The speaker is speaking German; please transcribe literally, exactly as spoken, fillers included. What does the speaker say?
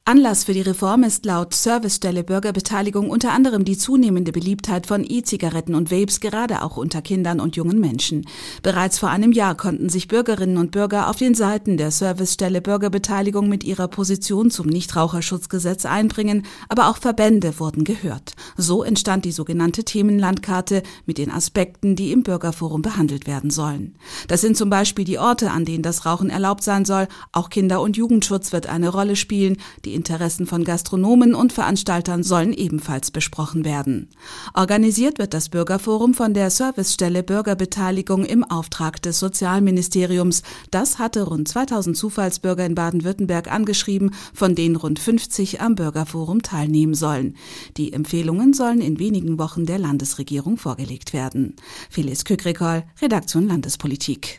Anlass für die Reform ist laut Servicestelle Bürgerbeteiligung unter anderem die zunehmende Beliebtheit von E-Zigaretten und Vapes, gerade auch unter Kindern und jungen Menschen. Bereits vor einem Jahr konnten sich Bürgerinnen und Bürger auf den Seiten der Servicestelle Bürgerbeteiligung mit ihrer Position zum Nichtraucherschutzgesetz einbringen, aber auch Verbände wurden gehört. So entstand die sogenannte Themenlandkarte mit den Aspekten, die im Bürgerforum behandelt werden sollen. Das sind zum Beispiel die Orte, an denen das Rauchen erlaubt sein soll. Auch Kinder- und Jugendschutz wird eine Rolle spielen. Die Interessen von Gastronomen und Veranstaltern sollen ebenfalls besprochen werden. Organisiert wird das Bürgerforum von der Servicestelle Bürgerbeteiligung im Auftrag des Sozialministeriums. Das hatte rund zweitausend Zufallsbürger in Baden-Württemberg angeschrieben, von denen rund fünfzig am Bürgerforum teilnehmen sollen. Die Empfehlungen sollen in wenigen Wochen der Landesregierung vorgelegt werden. Phyllis Kükrikol, Redaktion Landespolitik.